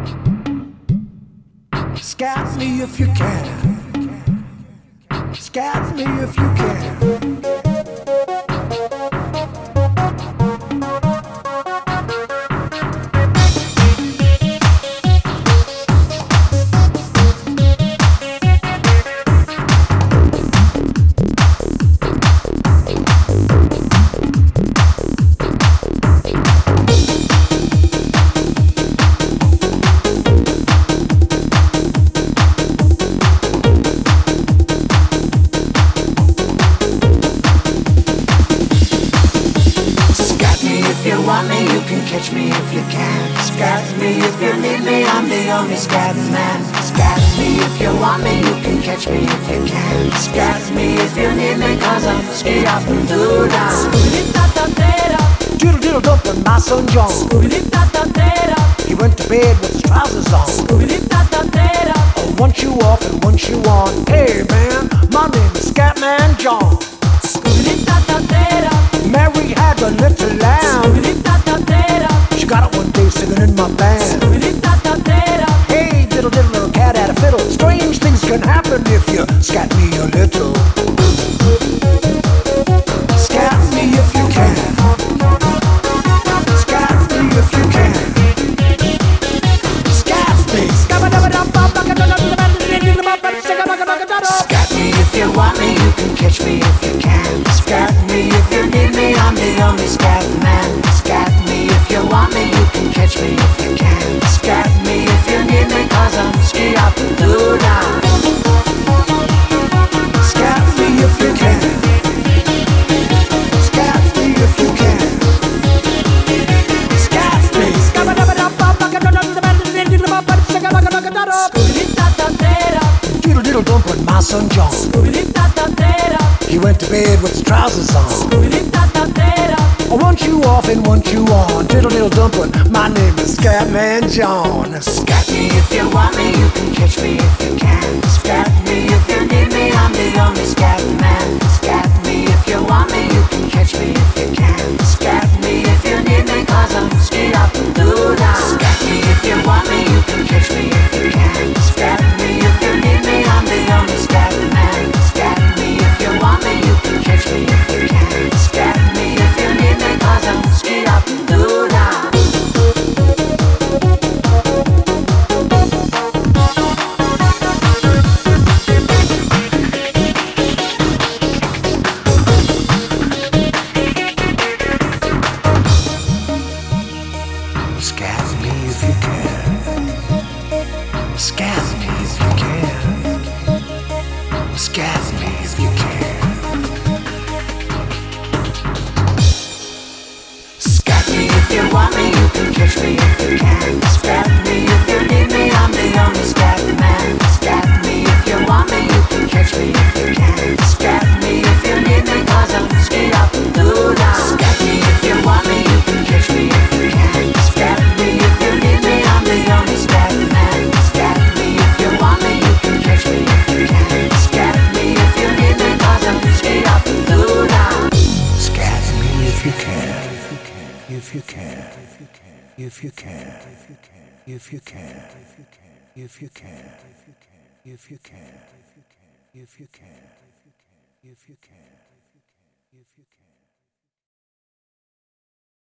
Scat me if you can. Scat me if you can. Want me, you can catch me if you can. Scat me if you need me, I'm the only scatting man. Scat me if you want me, you can catch me if you can. Scat me if you need me, cause I'm ski up and do down. Doodle diddle dump and my son John. He went to bed with his trousers on. Oh, once you off and once you on. Hey man, my name is Scatman John. Mary had a little lamb. She got it one day singing in my band. Hey, diddle diddle little cat had a fiddle. Strange things can happen if you scat me a little. Scat me if you can. Scat me if you can. Scat me. Scat me if you want me, you can catch me if you can. Scat me if you need me, I'm the only scat man. Scat me if you want me, you can catch me if you can. Scat me if you need me, cause I'm ski up and do down. Scat me if you can. Scat me if you can. Scat me. Doodle diddle dump with my son John. He went to bed with his trousers on. I want you off and want you on. Diddle diddle dumpin', my name is Scatman John. Scat me if you want me, you can catch me if you can. Scat me if you need me, I'm the only scat man. Scat me if you want me, you can catch me if you can. Scat me if you need me, cause I'm ski up and do down. Scat me if you want me, you can catch me if you can. Scat me if you need me, I'm the only scat man. Scat me if you want me, you can catch me if you can. Scat me if you need me, cause I'm ski up and do down. Scat me if you can. Scat me if you can. Scat me if you can. Scat me if you want me, you can catch me if you can. Scat me if you need me, I'm the only scat man. Scat me if you want me, you can catch me if you can. Scat me if you need me, cause I'm ski up and do down. Scat me if you want me, you can catch me if you can. Scat me if you need me, I'm the only scat man. Scat me if you want me, you can catch me if you can. Scat me if you need me, cause I'm ski up and do down. Scat me if you can. If you can. If you can. If you can. If you can. If you can. If you can. If you can. If you can. If you can.